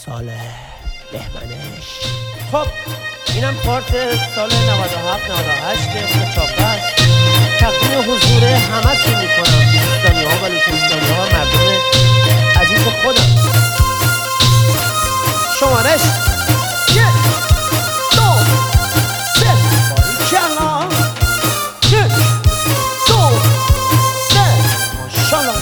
سال بهمنش. خب اینم کارت سال 97 98 خود چاپه است. تقدیم حضور همه چی میکنم، دوستانی ها و لوچستانی ها، مردم عزیز خودم. شمارش 1 2 3 باریکلا، 1 2 3 ماشالله.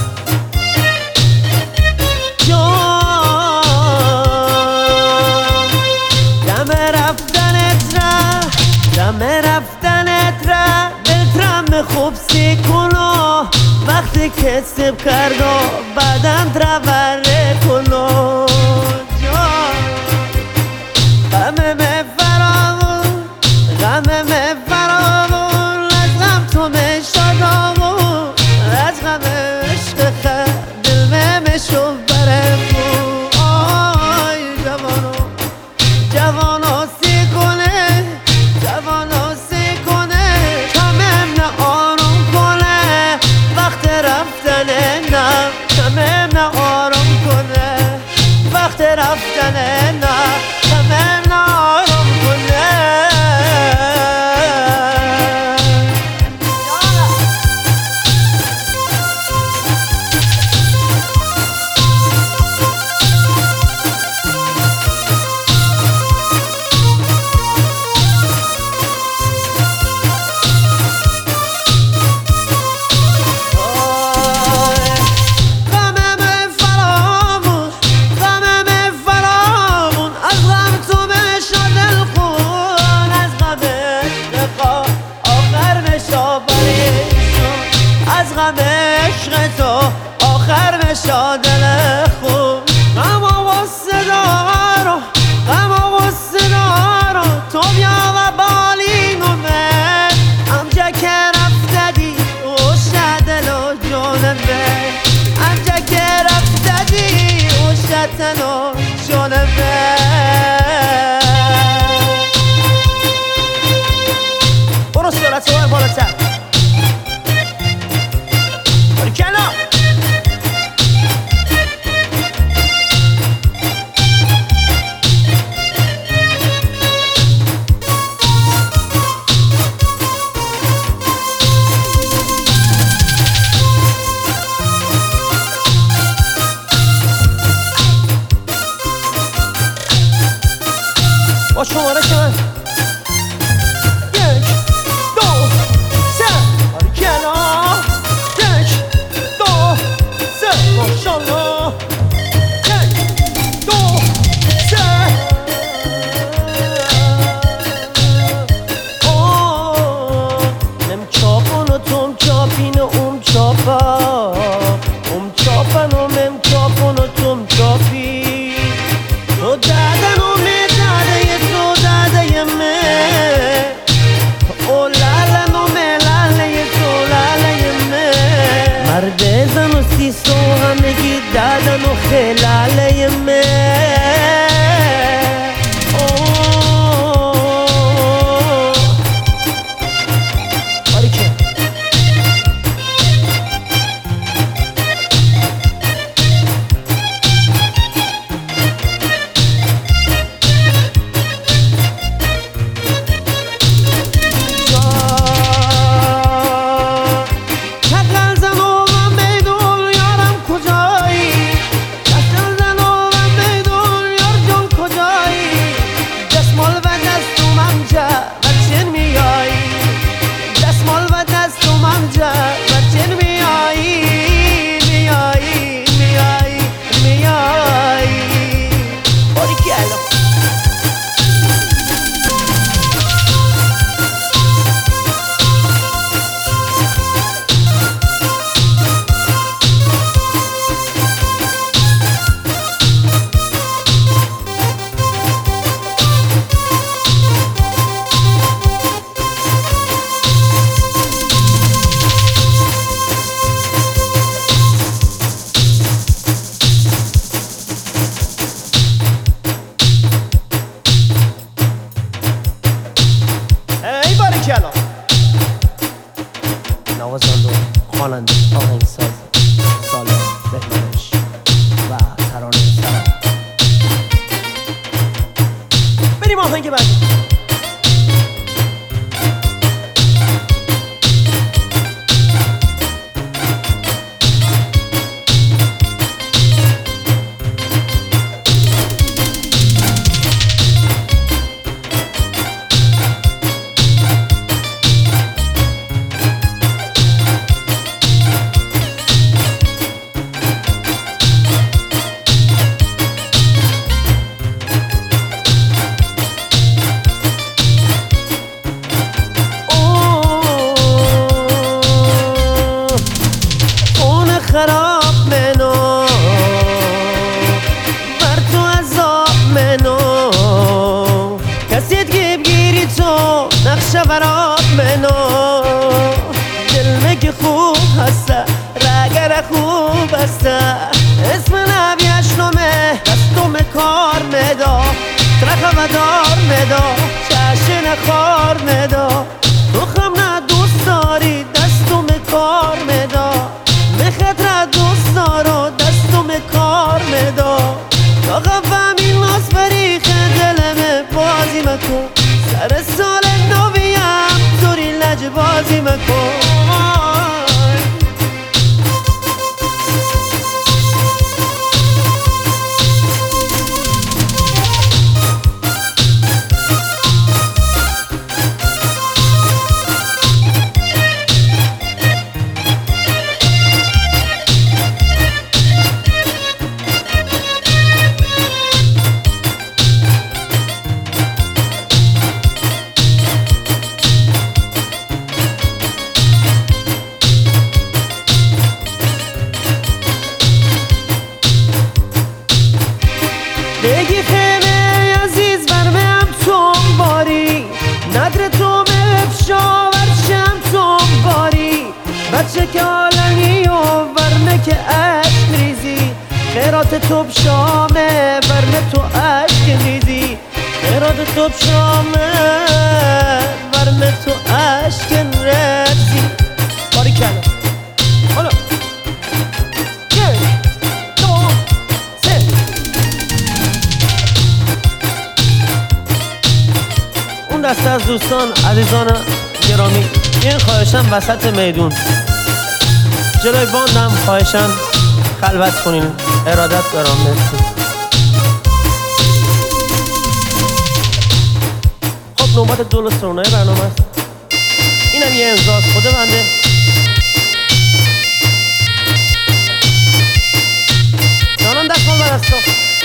دم رفتنت را دلترم خوب سیکنو، وقتی که سیب کردو بدن تروره کنو. غمم فراغون، غمم فراغون، از غم تو مشادامون، از غم عشق خد دل مشو برمون. آی جوانو جوانو سیکنه، جوانو سیکنه، کمم نه آروم کنه، وقت رفتنه نه کمم نه آروم کنه، وقت رفتنه نه کمم نه آروم کنه. از غم عشق تو آخر بشا دل خود. غم و صدا رو، غم و صدا رو، تو بیا و بالین اومد، امجا که رفته دی اوشه دل و جانمه، امجا که رفته دی اوشه دل و جانمه. برو سرعت رو بالاتر با شمارش من 1 2 3 باریکلا، 1 2 3 ماشالله، 1 2 3 نم چاپانو توم چاپینو چاپا، چاپانو مم چاپانو توم چاپی، تو دادنو زن و سیسو همگی دادن و خلاله من. آهنگ بعدی. خراب منو بر تو عذاب منو کسیت گیب گیری تو نقشه وراب منو دل مگه خوب هسته رگر خوب هسته اسم نبیش نومه دستم کار مدا ترخ و دار مدا چشن خار مدا تو خم نه دوست داری دستم کار مدا خطر دوست دارو دستم کار مدا تا قفمی ناس بریخ دلم بازی مکن سر سال نویم توری لج بازی مکن بگی خیمه عزیز برمه هم توم باری ندر تو مفشا ورشم توم باری بچه که عالمی و ورمه که عشق ریزی خیرات تو بشامه ورمه تو عشق ریزی خیرات تو بشامه ورمه تو عشق ریزی باری کنه حالا دسته از دوستان عزیزان گرامی این خواهشم وسط میدون جلوی باندم خواهشم خلوت کنین ارادت دارم مرسی. خب نوبت دولسترونای برنامه است اینم یه امضاست خود بنده جانم دستمال بر دستا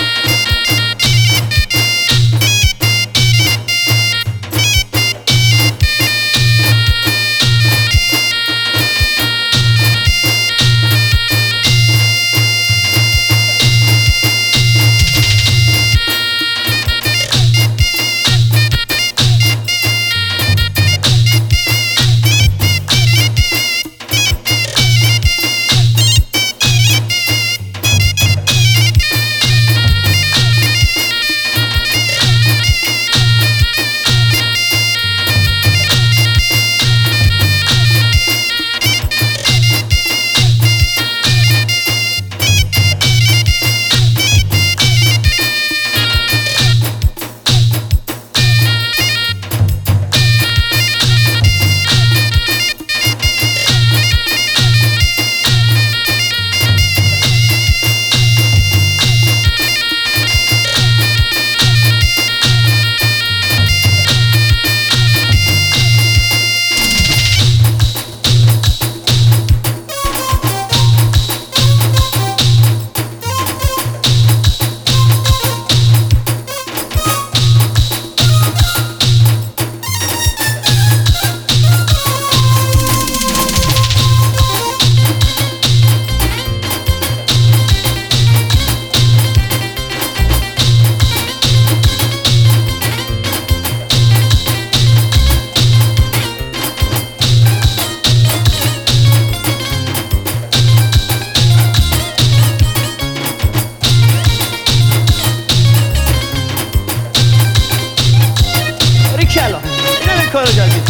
کارو کردی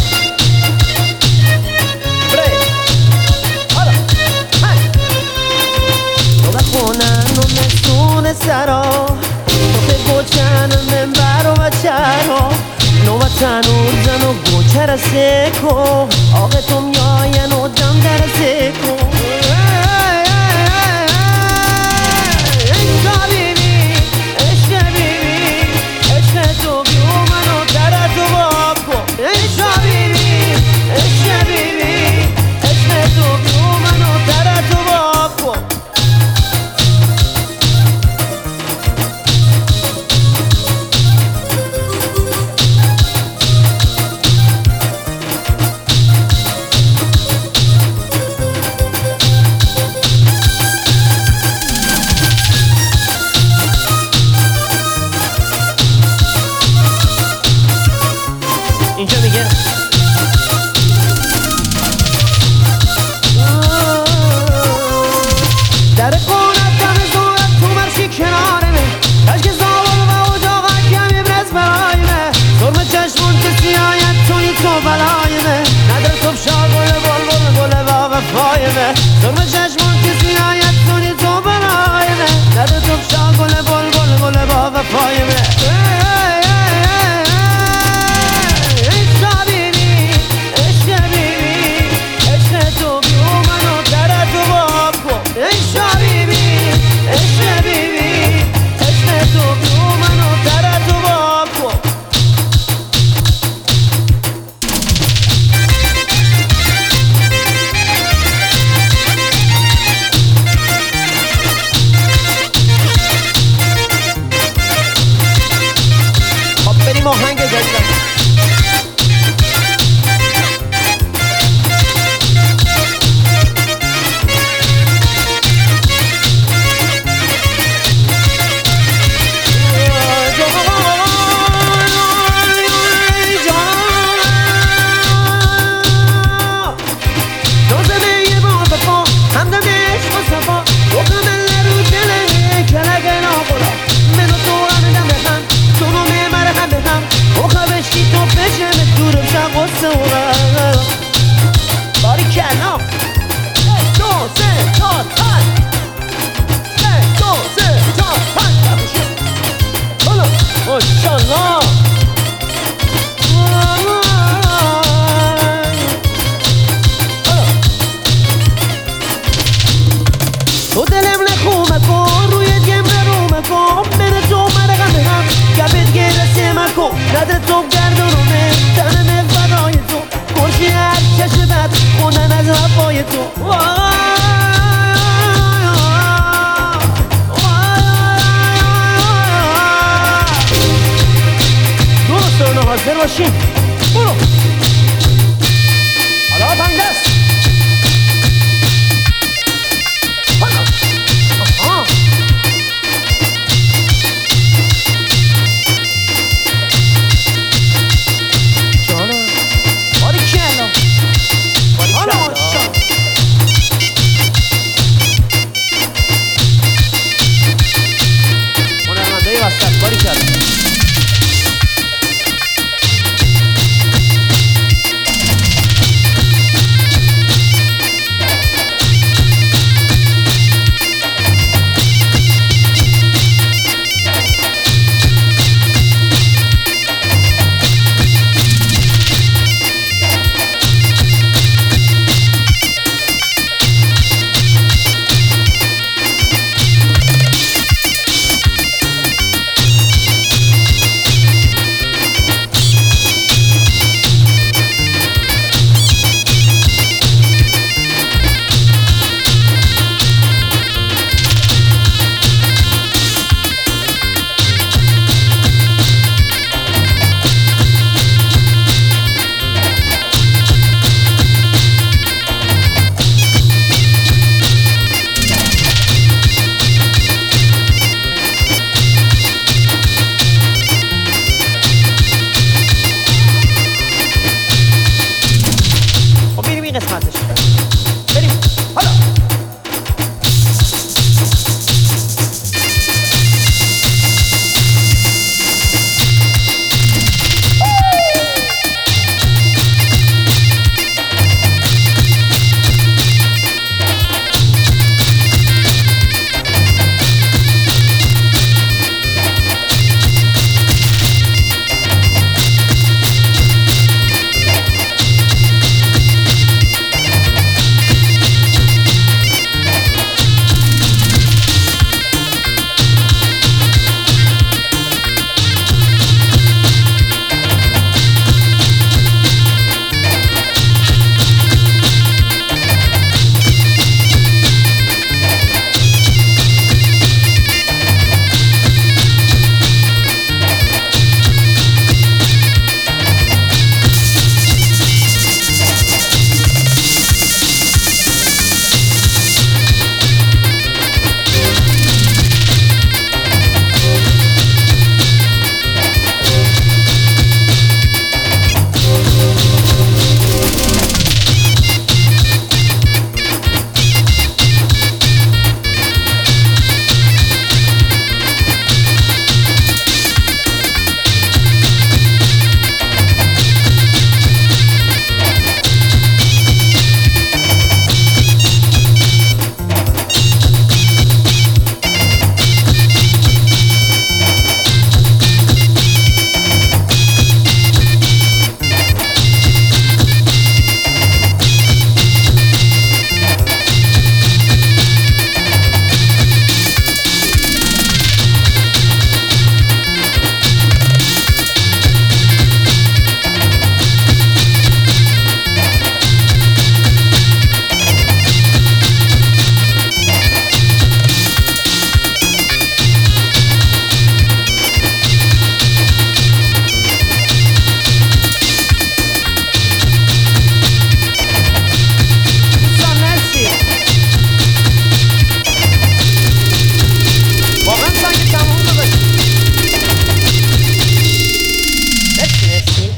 برای حالا تو بخونن و مسون سرا تو که گوچن من برو و چرا تنور زن و گوچر سکو آقتم یاین و دم در سکو عشق بیبی عشق بیبی عشق تو بیو منو در تو باب کن عشق بیبی عشق بیبی عشق تو بیو منو در تو باب کن اینجا میگه در قونت دم زورت تو مرشی کنارمه کشک زاول و اجاقا کمی برز برایمه سرم چشمون که سیاید تونی تو بلایمه ندر تو بشار گل بل گل با وفایمه سرم چشمون که سیاید تونی تو بلایمه ندر تو بشار گل بل گل با وفایمه آهنگ جدیدم تو دلم نخومه کن روی جمع رومه کن من تو مرقمه هم گبت گرسه مکن ندر تو گردونمه تنم فدای تو گرشی هر چشمت خونن از وفای تو دوستان حاضر باشین برو حالا پنج دست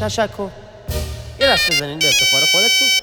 تشکر. یه دست بزنین به افتخار خودتون.